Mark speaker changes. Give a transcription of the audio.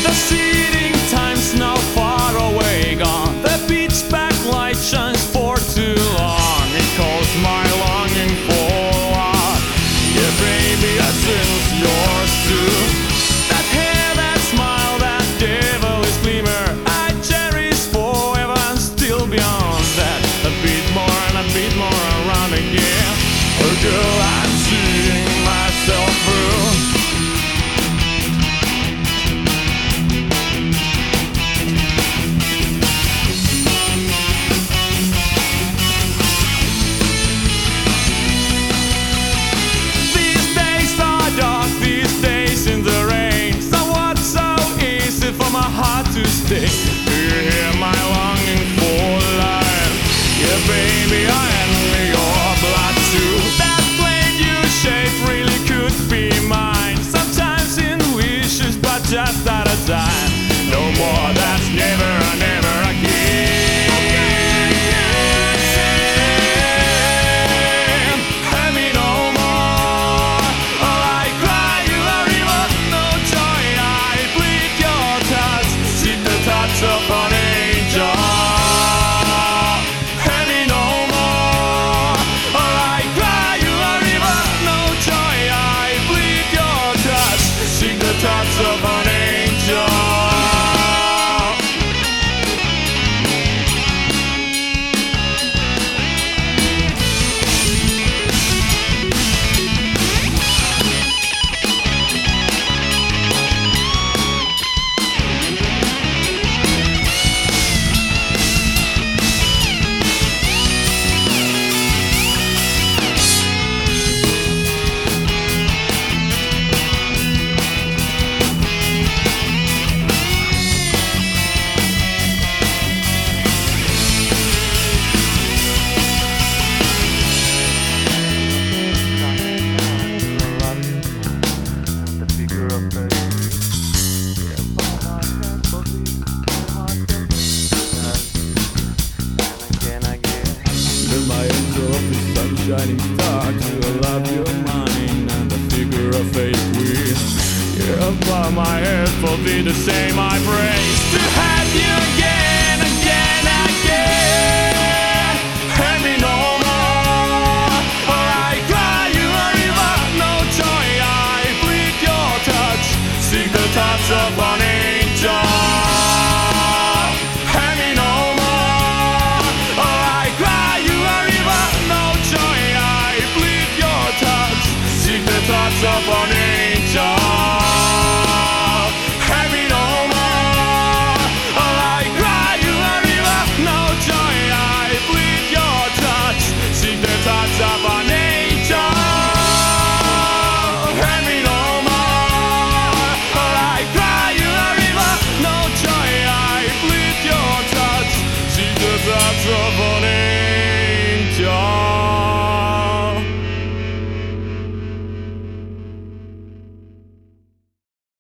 Speaker 1: The seeding time's now far away gone. The pitch black light shines for too long. It calls my longing for love. Yeah, baby, I sense yours too. That hair, that smile, that devilish glimmer, I cherish forever and still beyond that. A bit more and a bit more around again. Oh girl, I'm seeing myself through. Stay. Do you hear my longing for life? Yeah, baby, I envy your blood too. That blade you shaped really could be mine. Sometimes in wishes, but just at a time. No more, that's never, never again. Have me no more. All I cry you a river, no joy. I bleed your touch. Touch of an angel. Have me no more. Or I cry you a river, no joy. I bleed your touch. Seek the touch of an angel. Shining star to love your mind and the figure of fate with. Yeah, but my head will be the same. I praise to have you again, again, again. Have me no more. Or I cry you a river, no joy. I bleed your touch. Seek the touch of an angel.